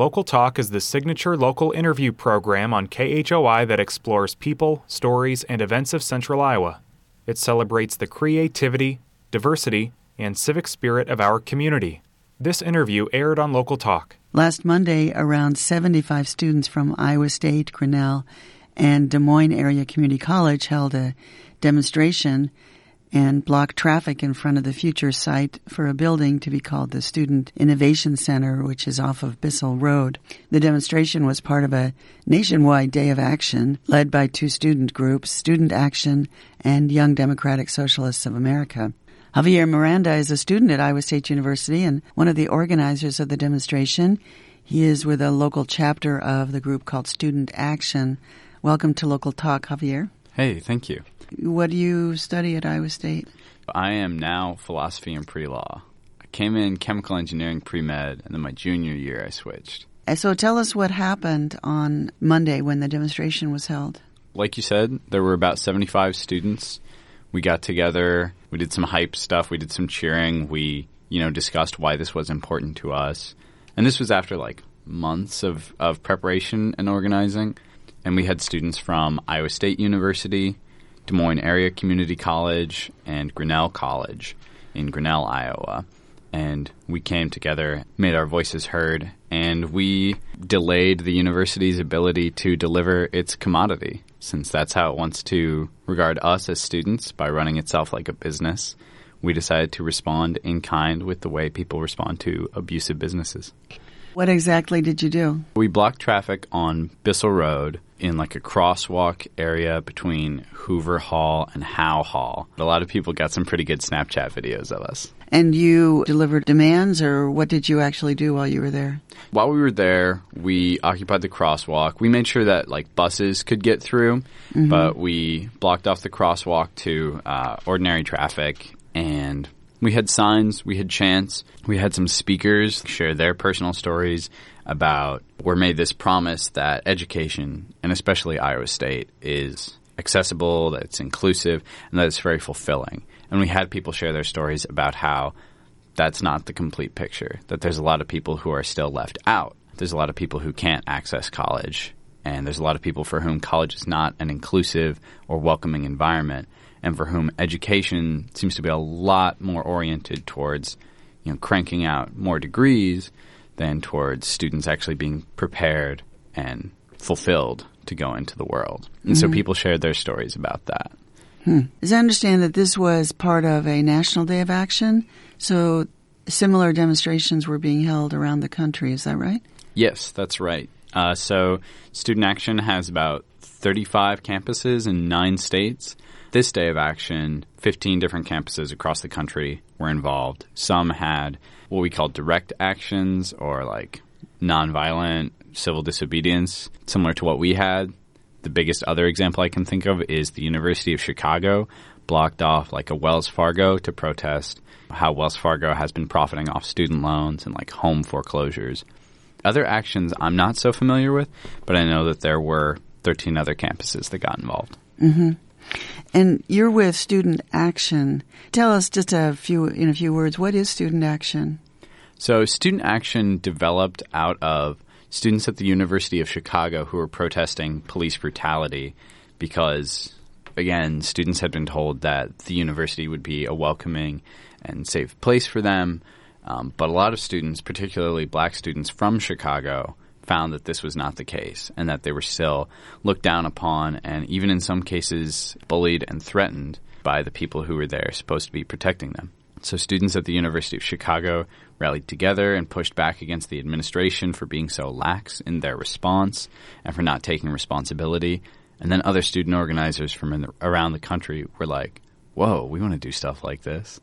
Local Talk is the signature local interview program on KHOI that explores people, stories, and events of Central Iowa. It celebrates the creativity, diversity, and civic spirit of our community. This interview aired on Local Talk. Last Monday, around 75 students from Iowa State, Grinnell, and Des Moines Area Community College held a demonstration and blocked traffic in front of the future site for a building to be called the Student Innovation Center, which is off of Bissell Road. The demonstration was part of a nationwide day of action led by two student groups, Student Action and Young Democratic Socialists of America. Javier Miranda is a student at Iowa State University and one of the organizers of the demonstration. He is with a local chapter of the group called Student Action. Welcome to Local Talk, Javier. Hey, thank you. What do you study at Iowa State? I am now philosophy and pre-law. I came in chemical engineering pre-med, and then my junior year I switched. So tell us what happened on Monday when the demonstration was held. Like you said, there were about 75 students. We got together, we did some hype stuff, we did some cheering, we, discussed why this was important to us. And this was after, months of preparation and organizing. And we had students from Iowa State University, Des Moines Area Community College, and Grinnell College in Grinnell, Iowa. And we came together, made our voices heard, and we delayed the university's ability to deliver its commodity, since that's how it wants to regard us as students, by running itself like a business. We decided to respond in kind with the way people respond to abusive businesses. What exactly did you do? We blocked traffic on Bissell Road in a crosswalk area between Hoover Hall and Howe Hall. A lot of people got some pretty good Snapchat videos of us. And you delivered demands, or what did you actually do while you were there? While we were there, we occupied the crosswalk. We made sure that buses could get through, but we blocked off the crosswalk to ordinary traffic, and we had signs, we had chants, we had some speakers share their personal stories about or made this promise that education, and especially Iowa State, is accessible, that it's inclusive, and that it's very fulfilling. And we had people share their stories about how that's not the complete picture, that there's a lot of people who are still left out. There's a lot of people who can't access college, and there's a lot of people for whom college is not an inclusive or welcoming environment, and for whom education seems to be a lot more oriented towards, cranking out more degrees than towards students actually being prepared and fulfilled to go into the world. And so people shared their stories about that. As I understand that this was part of a national day of action, so similar demonstrations were being held around the country. Is that right? Yes, that's right. So Student Action has about 35 campuses in 9 states. This day of action, 15 different campuses across the country were involved. Some had what we call direct actions, or nonviolent civil disobedience, similar to what we had. The biggest other example I can think of is the University of Chicago blocked off a Wells Fargo to protest how Wells Fargo has been profiting off student loans and home foreclosures. Other actions I'm not so familiar with, but I know that there were 13 other campuses that got involved. Mm-hmm. And you're with Student Action. Tell us just in a few words, what is Student Action? So Student Action developed out of students at the University of Chicago who were protesting police brutality because, again, students had been told that the university would be a welcoming and safe place for them. But a lot of students, particularly black students from Chicago, found that this was not the case, and that they were still looked down upon and even in some cases bullied and threatened by the people who were there supposed to be protecting them. So students at the University of Chicago rallied together and pushed back against the administration for being so lax in their response and for not taking responsibility. And then other student organizers from around the country were like, whoa, we want to do stuff like this.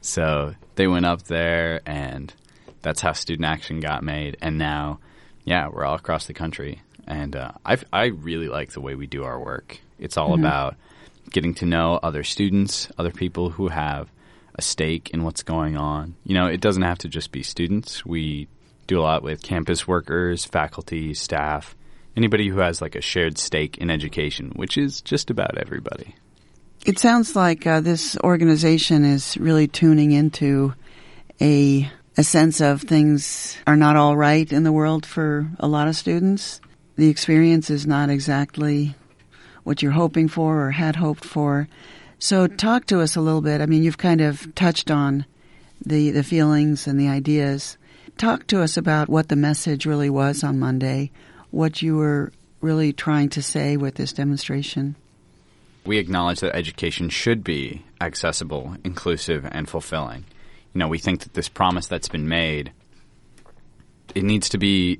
So they went up there, and that's how Student Action got made. And now, we're all across the country. And I really like the way we do our work. It's all about getting to know other students, other people who have a stake in what's going on. It doesn't have to just be students. We do a lot with campus workers, faculty, staff, anybody who has a shared stake in education, which is just about everybody. It sounds like this organization is really tuning into a a sense of things are not all right in the world for a lot of students. The experience is not exactly what you're hoping for or had hoped for. So talk to us a little bit. I mean, you've kind of touched on the feelings and the ideas. Talk to us about what the message really was on Monday, what you were really trying to say with this demonstration. We acknowledge that education should be accessible, inclusive, and fulfilling. You know, we think that this promise that's been made, it needs to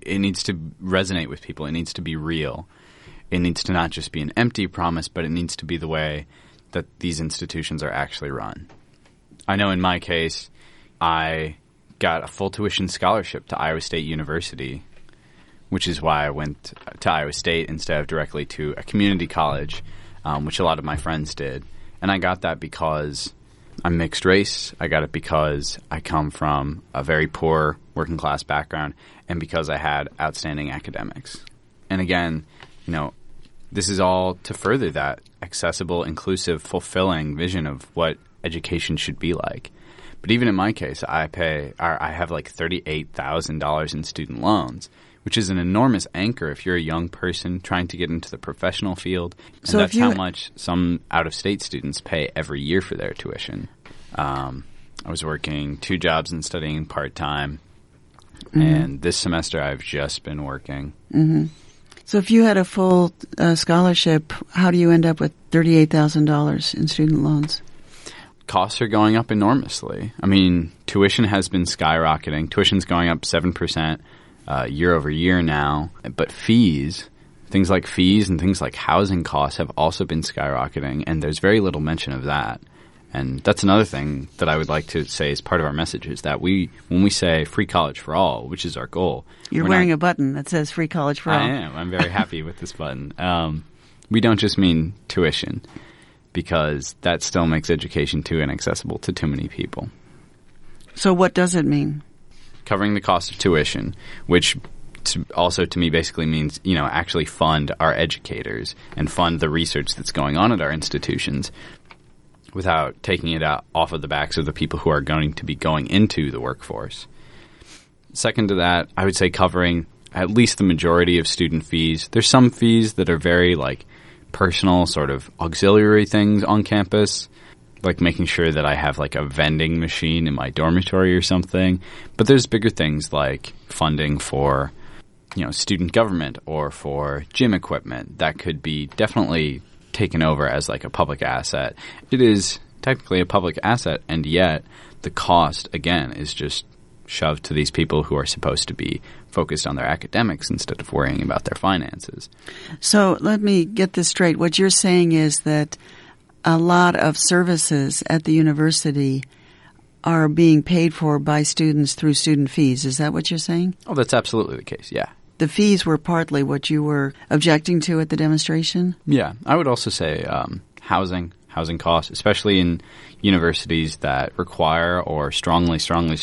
resonate with people. It needs to be real. It needs to not just be an empty promise, but it needs to be the way that these institutions are actually run. I know in my case, I got a full tuition scholarship to Iowa State University, which is why I went to Iowa State instead of directly to a community college, which a lot of my friends did. And I got that because I'm mixed race. I got it because I come from a very poor working class background and because I had outstanding academics. And again, you know, this is all to further that accessible, inclusive, fulfilling vision of what education should be like. But even in my case, I have like $38,000 in student loans, which is an enormous anchor if you're a young person trying to get into the professional field. And so that's how much some out-of-state students pay every year for their tuition. I was working 2 jobs and studying part-time, and this semester I've just been working. Mm-hmm. So if you had a full scholarship, how do you end up with $38,000 in student loans? Costs are going up enormously. I mean, tuition has been skyrocketing. Tuition's going up 7% year over year now. But things like fees and things like housing costs have also been skyrocketing, and there's very little mention of that. And that's another thing that I would like to say as part of our message is that when we say free college for all, which is our goal. You're wearing a button that says free college for all. I am. I'm very happy with this button. We don't just mean tuition, because that still makes education too inaccessible to too many people. So what does it mean? Covering the cost of tuition, which also to me basically means, you know, actually fund our educators and fund the research that's going on at our institutions without taking it out off of the backs of the people who are going to be going into the workforce. Second to that, I would say covering at least the majority of student fees. There's some fees that are very like personal sort of auxiliary things on campus, like making sure that I have like a vending machine in my dormitory or something. But there's bigger things like funding for, you know, student government or for gym equipment that could be definitely taken over as like a public asset. It is technically a public asset, and yet the cost, again, is just shoved to these people who are supposed to be focused on their academics instead of worrying about their finances. So let me get this straight. What you're saying is that a lot of services at the university are being paid for by students through student fees. Is that what you're saying? Oh, that's absolutely the case, yeah. The fees were partly what you were objecting to at the demonstration? Yeah. I would also say housing costs, especially in universities that require or strongly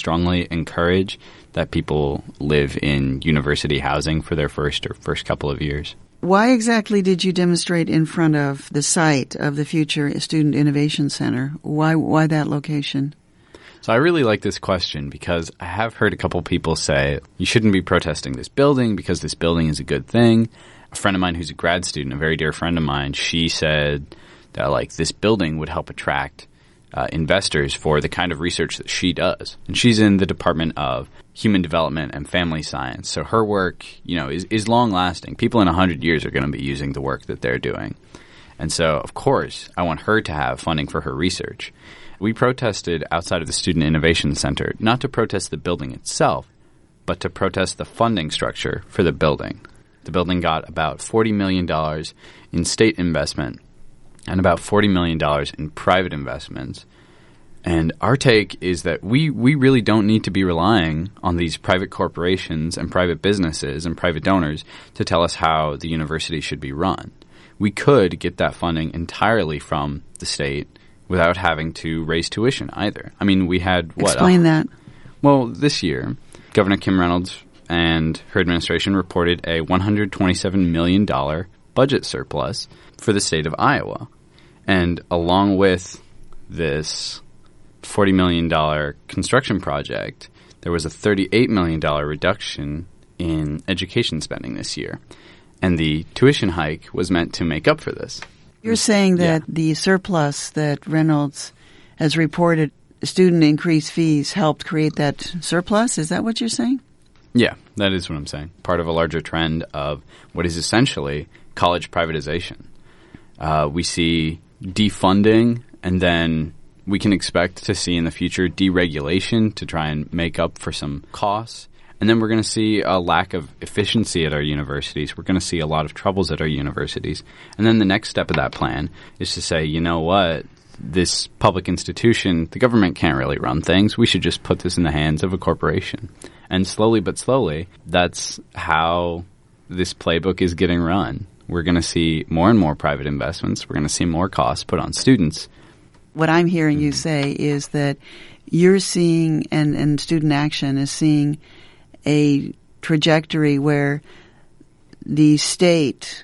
encourage that people live in university housing for their first couple of years. Why exactly did you demonstrate in front of the site of the Future Student Innovation Center? Why that location? So I really like this question because I have heard a couple people say you shouldn't be protesting this building because this building is a good thing. A friend of mine who's a grad student, a very dear friend of mine, she said that like this building would help attract investors for the kind of research that she does. And she's in the Department of Human Development and Family Science. So her work, you know, is long lasting. People in 100 years are going to be using the work that they're doing. And so, of course, I want her to have funding for her research. We protested outside of the Student Innovation Center, not to protest the building itself, but to protest the funding structure for the building. The building got about $40 million in state investment and about $40 million in private investments. And our take is that we really don't need to be relying on these private corporations and private businesses and private donors to tell us how the university should be run. We could get that funding entirely from the state without having to raise tuition either. I mean, we had what? Explain that. Well, this year, Governor Kim Reynolds and her administration reported a $127 million budget surplus for the state of Iowa. And along with this $40 million construction project, there was a $38 million reduction in education spending this year. And the tuition hike was meant to make up for this. You're saying that the surplus that Reynolds has reported, student increased fees, helped create that surplus? Is that what you're saying? Yeah, that is what I'm saying. Part of a larger trend of what is essentially college privatization. We see defunding, and then we can expect to see in the future deregulation to try and make up for some costs. And then we're going to see a lack of efficiency at our universities. We're going to see a lot of troubles at our universities. And then the next step of that plan is to say, you know what, this public institution, the government can't really run things. We should just put this in the hands of a corporation. And slowly but slowly, that's how this playbook is getting run. We're going to see more and more private investments. We're going to see more costs put on students. What I'm hearing you say is that you're seeing, and Student Action is seeing, a trajectory where the state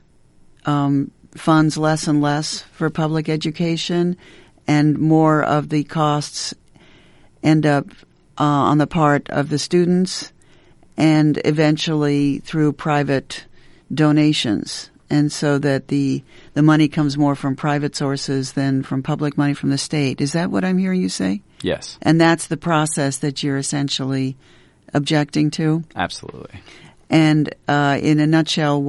funds less and less for public education, and more of the costs end up on the part of the students, and eventually through private donations. And so that the money comes more from private sources than from public money from the state. Is that what I'm hearing you say? Yes. And that's the process that you're essentially objecting to? Absolutely. And in a nutshell,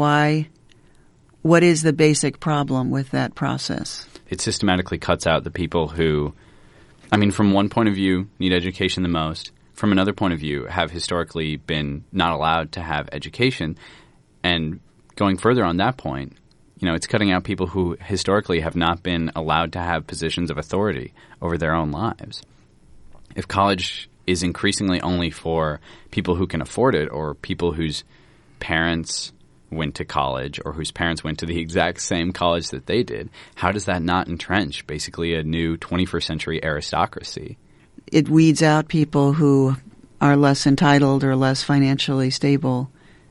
what is the basic problem with that process? It systematically cuts out the people who, from one point of view, need education the most. From another point of view, have historically been not allowed to have education. And going further on that point, it's cutting out people who historically have not been allowed to have positions of authority over their own lives. If college is increasingly only for people who can afford it, or people whose parents went to college, or whose parents went to the exact same college that they did, how does that not entrench basically a new 21st century aristocracy? It weeds out people who are less entitled or less financially stable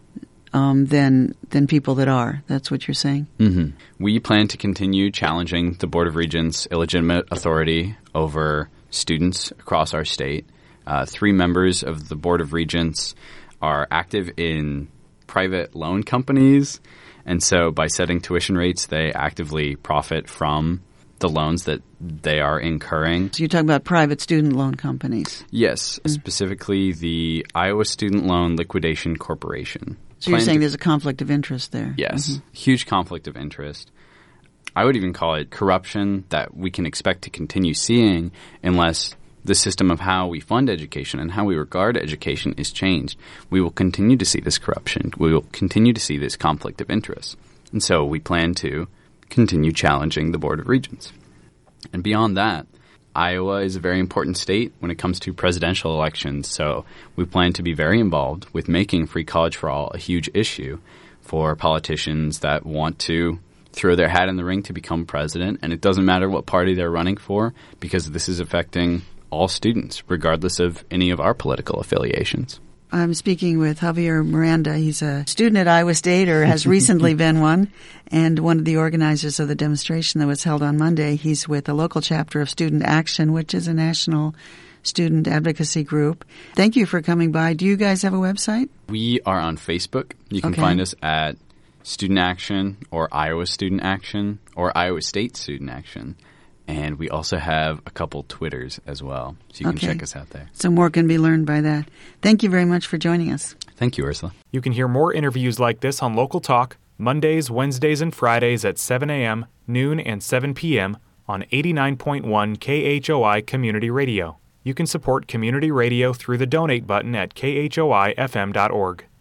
than people that are. That's what you're saying? Mm-hmm. We plan to continue challenging the Board of Regents' illegitimate authority over students across our state. 3 members of the Board of Regents are active in private loan companies, and so by setting tuition rates, they actively profit from the loans that they are incurring. So you're talking about private student loan companies? Yes, specifically the Iowa Student Loan Liquidation Corporation. So you're saying there's a conflict of interest there? Yes, huge conflict of interest. I would even call it corruption that we can expect to continue seeing unless the system of how we fund education and how we regard education is changed. We will continue to see this corruption. We will continue to see this conflict of interest. And so we plan to continue challenging the Board of Regents. And beyond that, Iowa is a very important state when it comes to presidential elections. So we plan to be very involved with making free college for all a huge issue for politicians that want to throw their hat in the ring to become president. And it doesn't matter what party they're running for, because this is affecting all students, regardless of any of our political affiliations. I'm speaking with Javier Miranda. He's a student at Iowa State, or has recently been one, and one of the organizers of the demonstration that was held on Monday. He's with a local chapter of Student Action, which is a national student advocacy group. Thank you for coming by. Do you guys have a website? We are on Facebook. You can find us at Student Action, or Iowa Student Action, or Iowa State Student Action. And we also have a couple Twitters as well, so you can check us out there. So more can be learned by that. Thank you very much for joining us. Thank you, Ursula. You can hear more interviews like this on Local Talk, Mondays, Wednesdays, and Fridays at 7 a.m., noon, and 7 p.m. on 89.1 KHOI Community Radio. You can support community radio through the donate button at khoifm.org.